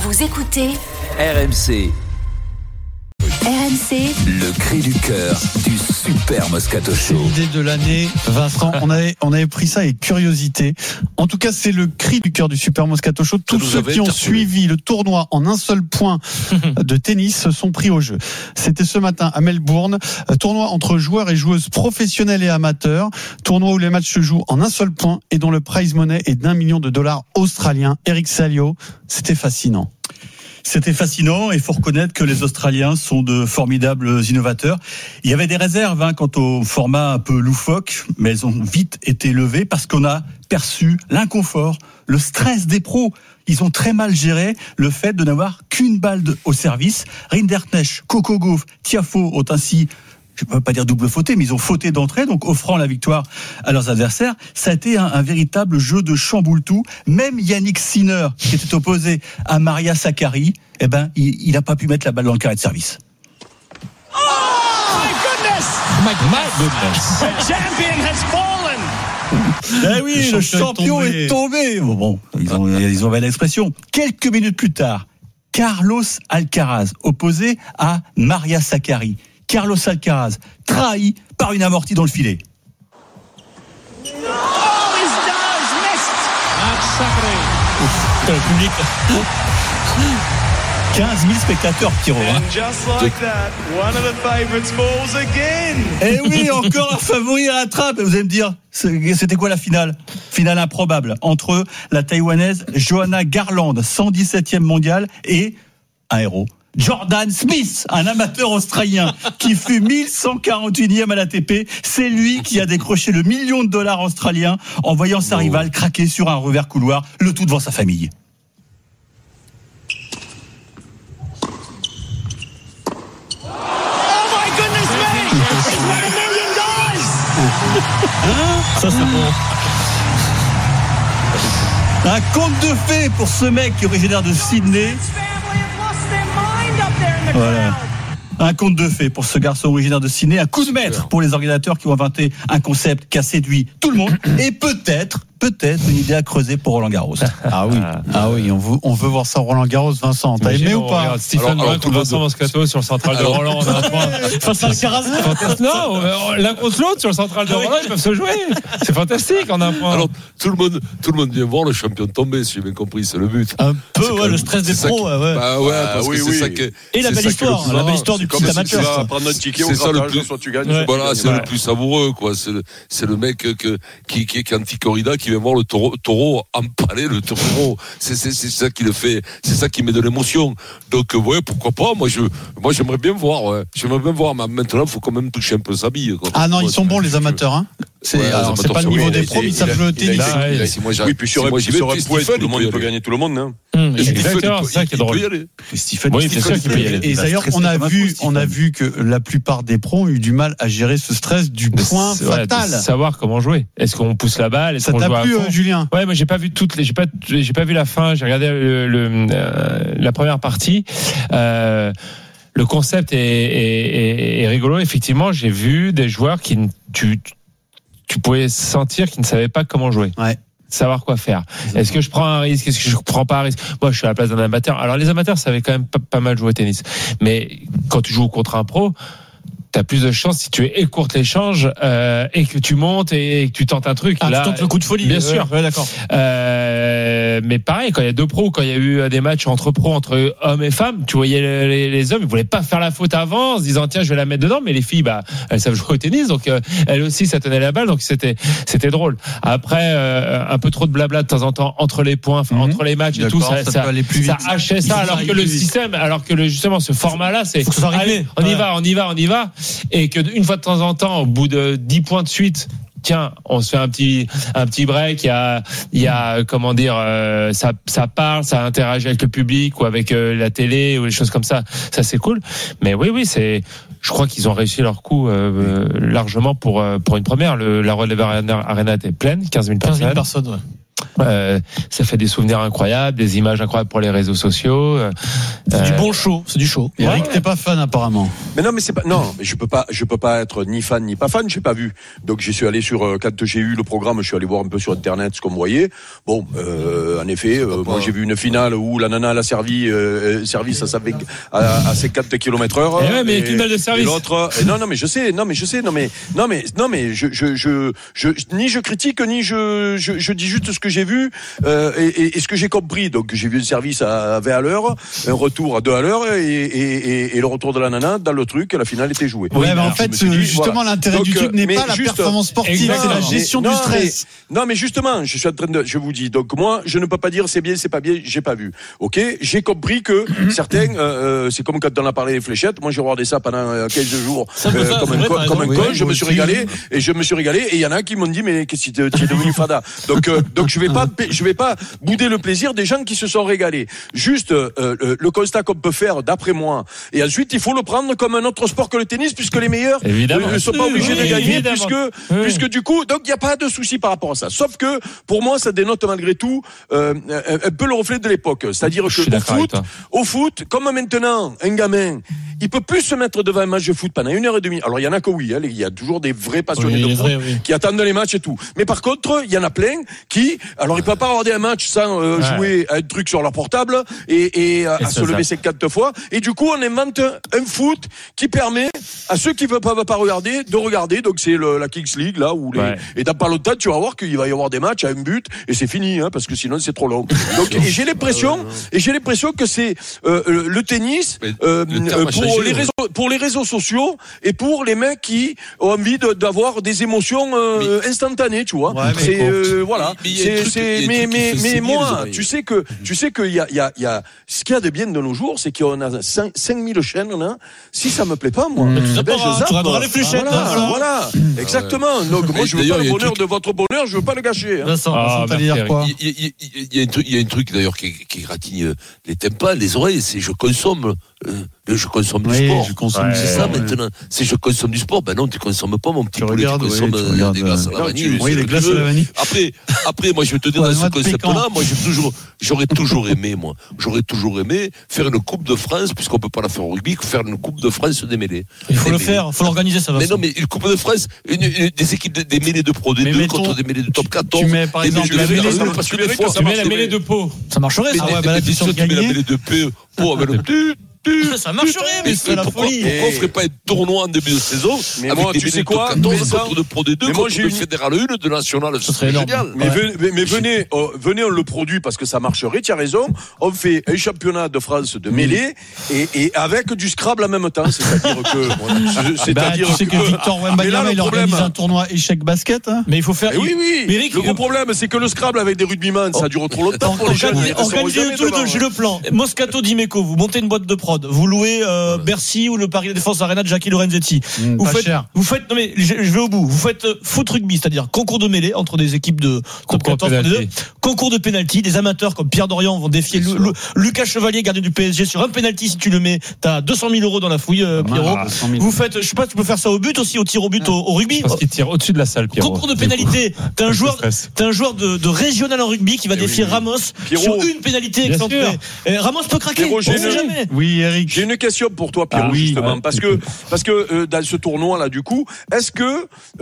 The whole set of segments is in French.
Vous écoutez RMC. RMC, Le cri du cœur du Super Moscato Show. L'idée de l'année, Vincent, on avait pris ça avec curiosité. En tout cas, c'est le cri du cœur du Super Moscato Show. Tous ceux qui ont suivi le tournoi en un seul point de tennis se sont pris au jeu. C'était ce matin à Melbourne, tournoi entre joueurs et joueuses professionnels et amateurs, tournoi où les matchs se jouent en un seul point et dont le prize money est d'$1 million australiens. Eric Salio, c'était fascinant. C'était fascinant et il faut reconnaître que les Australiens sont de formidables innovateurs. Il y avait des réserves quant au format un peu loufoque, mais elles ont vite été levées parce qu'on a perçu l'inconfort, le stress des pros. Ils ont très mal géré le fait de n'avoir qu'une balle au service. Rinderknecht, Coco Gauff, Tiafoe ont ainsi, je ne peux pas dire double fauté, mais ils ont fauté d'entrée, donc offrant la victoire à leurs adversaires. Ça a été un véritable jeu de chamboule-tout. Même Yannick Sinner, qui était opposé à Maria Sakkari, il n'a pas pu mettre la balle dans le carré de service. Oh my goodness! The champion has fallen! Eh oui, le champion est tombé. Bon, ils ont l'expression. Quelques minutes plus tard, Carlos Alcaraz, opposé à Maria Sakkari. Carlos Alcaraz, trahi par une amortie dans le filet. Oh, he's missed! That's Sakkari. Le public. 15 000 spectateurs, Pierrot. And just like that, one of the favorites falls again. Eh oui, encore un favori à la trappe. Vous allez me dire, c'était quoi la finale ? Finale improbable entre la Taïwanaise Johanna Garland, 117e mondiale, et un héros. Jordan Smith, un amateur australien qui fut 1141e à l'ATP. C'est lui qui a décroché le $1 million australien en voyant sa rivale craquer sur un revers couloir, le tout devant sa famille. Oh my goodness me! He's won $1 million! Ça c'est bon. Un conte de fées pour ce mec qui est originaire de Sydney. Voilà. Un conte de fées pour ce garçon originaire de Sydney, un coup de maître pour les organisateurs qui ont inventé un concept qui a séduit tout le monde et peut-être une idée à creuser pour Roland Garros. Ah oui, on veut voir ça Roland Garros, Vincent. T'as aimé ou pas? Stephen Brun contre Vincent Moscato sur le central de Roland. Face à Alcaraz. Non, l'un contre l'autre sur le central de Roland, ils peuvent se jouer. C'est fantastique en un point. Alors tout le monde vient voir le champion tomber, si j'ai bien compris, c'est le but. Un peu, le stress des pros. Parce que c'est ça que. Et la belle histoire du petit amateur. Tu vas prendre un ticket au grattage, soit tu gagnes. Voilà, c'est le plus savoureux, quoi. C'est le mec qui est anti-corrida, qui vient voir le taureau empaler le taureau. C'est ça qui le fait, c'est ça qui met de l'émotion. Donc pourquoi pas, moi j'aimerais bien voir, mais maintenant il faut quand même toucher un peu sa bille, quoi. Ah non, ils sont bons les amateurs, c'est pas le niveau des pros, ils savent jouer au tennis. Oui, puis sur tout le monde peut gagner tout le monde, Exactement, c'est ça qui est drôle. Stephen, oui, c'est sûr qu'il peut y aller. Et d'ailleurs, on a vu que la plupart des pros ont eu du mal à gérer ce stress du point fatal. Savoir comment jouer. Est-ce qu'on pousse la balle? Ça t'a plu, Julien? Ouais, moi j'ai pas vu j'ai pas vu la fin. J'ai regardé la première partie. Le concept est rigolo. Effectivement, j'ai vu des joueurs qui tu pouvais sentir qu'ils ne savaient pas comment jouer. Ouais. Savoir quoi faire. Est-ce que je prends un risque? Est-ce que je prends pas un risque? Moi, je suis à la place d'un amateur. Alors, les amateurs savaient quand même pas mal jouer au tennis. Mais quand tu joues contre un pro, t'as plus de chance si tu écourtes l'échange et que tu montes et que tu tentes un truc. Là, tu tentes le coup de folie. Bien sûr. Ouais, d'accord. Mais pareil, quand il y a deux pros, quand il y a eu des matchs entre pros, entre hommes et femmes, tu voyais les hommes, ils voulaient pas faire la faute avant, en se disant tiens, je vais la mettre dedans. Mais les filles, elles savent jouer au tennis, donc elles aussi, ça tenait la balle, donc c'était drôle. Après, un peu trop de blabla de temps en temps entre les points, entre les matchs et tout, ça hachait ça. Alors que le système, justement ce format-là, c'est allez, on y va. Et que une fois de temps en temps, au bout de 10 points de suite, tiens, on se fait un petit break, il y a comment dire, ça parle, ça interagit avec le public ou avec la télé ou des choses comme ça. Ça c'est cool. Mais oui, je crois qu'ils ont réussi leur coup largement pour une première. La Rod Laver Arena était pleine, 15 000 personnes. 15 000 personnes, ouais. Ça fait des souvenirs incroyables, des images incroyables pour les réseaux sociaux. C'est du bon show, c'est du show. Eric, t'es pas fan apparemment. Mais non, mais c'est pas. Non, mais je peux pas être ni fan ni pas fan. J'ai pas vu. Donc j'y suis allé quand j'ai eu le programme, je suis allé voir un peu sur internet ce qu'on voyait. Bon, en effet, moi j'ai vu une finale où la nana elle a servi service à 50 km/h. Ouais, mais avec une balle de service. Et l'autre, non, mais je sais, non, mais ni je critique ni je dis juste ce que j'ai vu et ce que j'ai compris. Donc j'ai vu le service à 20 à l'heure, un retour à 2 à l'heure et le retour de la nana dans le truc. La finale était jouée. Ouais, mais en fait, justement, l'intérêt du truc n'est pas la performance sportive, c'est la gestion du stress. Non, mais justement, je vous dis. Donc moi, je ne peux pas dire c'est bien, c'est pas bien. J'ai pas vu. Ok, j'ai compris que certains, c'est comme quand on a parlé des fléchettes. Moi, j'ai regardé ça pendant 15 jours comme un con. Je me suis régalé et il y en a qui m'ont dit mais qu'est-ce que tu es devenu fada. Donc je vais pas bouder le plaisir des gens qui se sont régalés. Juste le constat qu'on peut faire d'après moi. Et ensuite, il faut le prendre comme un autre sport que le tennis puisque les meilleurs ne sont pas obligés de gagner puisque du coup, donc il n'y a pas de souci par rapport à ça. Sauf que pour moi, ça dénote malgré tout un peu le reflet de l'époque. C'est-à-dire que au foot, comme maintenant, un gamin, il peut plus se mettre devant un match de foot pendant 1h30. Alors il y en a que oui, il y a toujours des vrais passionnés de foot qui attendent les matchs et tout. Mais par contre, il y en a plein qui, alors ils peuvent pas regarder un match sans jouer à un truc sur leur portable et se lever 50 fois. Et du coup, on invente un foot qui permet à ceux qui ne peuvent pas regarder de regarder. Donc c'est la Kings League là où et dans pas longtemps tu vas voir qu'il va y avoir des matchs à un but et c'est fini parce que sinon c'est trop long. Donc et j'ai l'impression que c'est le tennis pour les réseaux sociaux et pour les mecs qui ont envie d'avoir des émotions instantanées, tu vois. Ouais, mais moi, tu sais que il y a ce qu'il y a de bien de nos jours, c'est qu'on a 5000 chaînes, si ça me plaît pas, moi. Tu regarderas les fléchettes. Voilà, exactement. Donc moi je veux pas le bonheur de votre bonheur, je veux pas le gâcher. Il y a un truc d'ailleurs qui gratigne les tympans, les oreilles, c'est je consomme du sport. C'est ça maintenant. C'est je consomme du sport. Ben non, tu consommes pas mon petit poulet, tu consommes des glaces à la vanille. Oui, des glaces à la vanille. Après, moi je vais te dire dans ce concept-là, moi j'aurais toujours aimé faire une Coupe de France, puisqu'on peut pas la faire au rugby, faire une Coupe de France des mêlées. Il faut le faire, il faut l'organiser, ça va. Mais non, mais une Coupe de France, des équipes des mêlées de Pro D2 contre des mêlées de Top 14. Tu mets par exemple la mêlée de Pau. Ça marcherait, ça. Tu mets la mêlée de Pau avec le ça marcherait, mais c'est la folie. Pourquoi on ferait pas un tournoi en début de saison? Mais moi, tu sais quoi? Contre de Pro D2, contre de Fédéral 1, de National, ce serait génial. Mais venez, on le produit parce que ça marcherait, tu as raison. On fait un championnat de France de mêlée et avec du Scrabble en même temps. C'est-à-dire tu sais que Victor Wembanyama, il organise un tournoi échec basket. Mais il faut faire. Oui. Le gros problème, c'est que le Scrabble avec des rugbyman, ça dure trop longtemps pour les jeunes. Organisez tous les deux, j'ai le plan. Moscato Dimeco, vous montez une boîte de prod. Vous louez Bercy ou le Paris La Défense Arena de Jackie Lorenzetti. Vous faites non mais je vais au bout. Vous faites foot rugby, c'est-à-dire concours de mêlée entre des équipes de top 14, concours de penalty, des amateurs comme Pierre Dorian vont défier Lucas Chevalier, gardien du PSG, sur un penalty. Si tu le mets, t'as 200 000 euros dans la fouille, Pierrot. Vous faites, je sais pas, tu peux faire ça au but aussi, au tir au but au rugby. Parce qu'il tire au-dessus de la salle, Pierrot. Concours de pénalité. T'as un joueur de régional en rugby qui va défier Ramos sur une pénalité excentrée. Ramos peut craquer. On sait jamais. Oui, Eric. J'ai une question pour toi, Pierrot, justement, parce que dans ce tournoi-là, du coup, est-ce que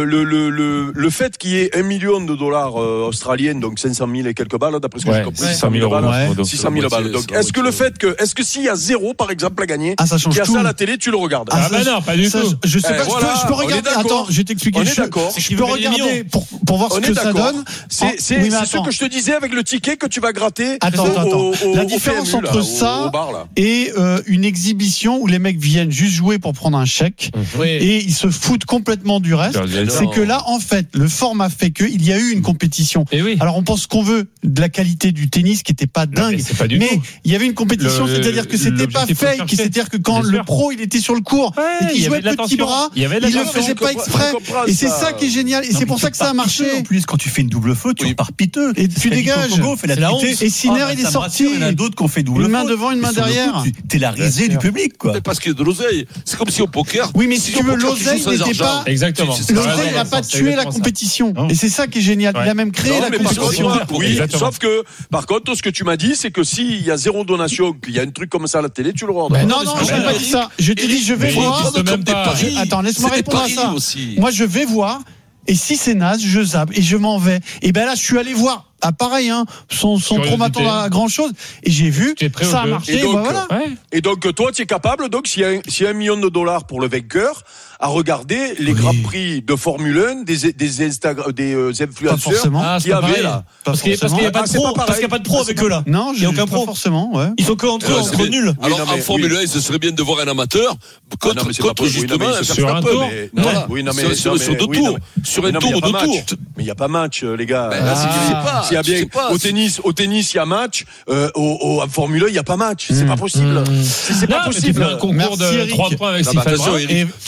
le fait qu'il y ait $1 million australiens, donc 500 000 et quelques balles, d'après ce que j'ai compris, 600 000 balles, 600 000 balles. Donc, est-ce que s'il y a 0, par exemple, à gagner, ça change qu'il y a tout. ça à la télé, tu le regardes? Non, pas du tout. Je sais pas, je peux regarder. Attends, je vais t'expliquer. On est d'accord. Je peux regarder pour voir ce que ça donne. C'est ce que je te disais avec le ticket que tu vas gratter. Attends. La différence entre ça et une exhibition où les mecs viennent juste jouer pour prendre un chèque et ils se foutent complètement du reste, c'est que là, en fait, le format fait qu'il y a eu une compétition. Alors on pense qu'on veut de la qualité du tennis qui n'était pas dingue, mais il y avait une compétition, c'est-à-dire que c'était pas fake, c'est-à-dire que quand le pro il était sur le court et qu'il jouait petit bras, il le faisait pas exprès, et c'est ça qui est génial, et c'est pour ça que ça a marché. En plus, quand tu fais une double faute, tu repars piteux. Et tu dégages. Et Sinner, il est sorti. Il y en a d'autres qui ont fait double faute. Une main devant, une main derrière. T'es la risée du public, quoi. Parce qu'il y a de l'oseille. C'est comme si au poker. Oui, mais si tu veux, l'oseille n'était pas. Exactement. L'oseille n'a pas tué la compétition. Et c'est ça qui est génial. Il a même créé la compétition. Oui, sauf que, par contre, ce que tu m'as dit, c'est que s'il y a 0 donation, qu'il y a un truc comme ça à la télé, tu le redonnes. Non, je n'ai pas dit ça. Je t'ai dit, je vais voir. Attends, laisse-moi répondre à ça. Moi, je vais voir. Et si c'est naze, je zappe et je m'en vais. Et ben là, je suis allé voir. Ah, pareil, sans trop m'attendre à grand chose. Et j'ai vu, ça a marché. Et donc, toi, tu es capable, donc, s'il y a $1 million pour le vainqueur, à regarder les grands prix de Formule 1 des influenceurs qui avaient là. Parce qu'il n'y a pas de pro avec eux là. Non, il n'y a aucun pro. Forcément, ouais. Ils sont que entre nuls. Alors, en Formule 1, ce serait bien de voir un amateur contre justement sur un tour. Sur 2 tours. Sur un tour ou 2 tours. Mais il n'y a pas match, les gars. S'il y a bien, au tennis, il y a match. En Formule 1, il n'y a pas match. C'est pas possible. C'est pas possible. Un concours de 3 points avec Stéphane Brun.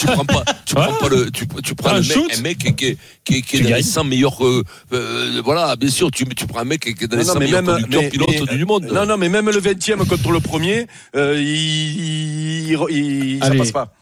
Tu prends un mec qui est dans les 100 meilleurs. Voilà, bien sûr, tu prends un mec qui est dans les 100 meilleurs conducteurs pilotes du monde. Non, mais même le 20e contre le premier, ça passe pas.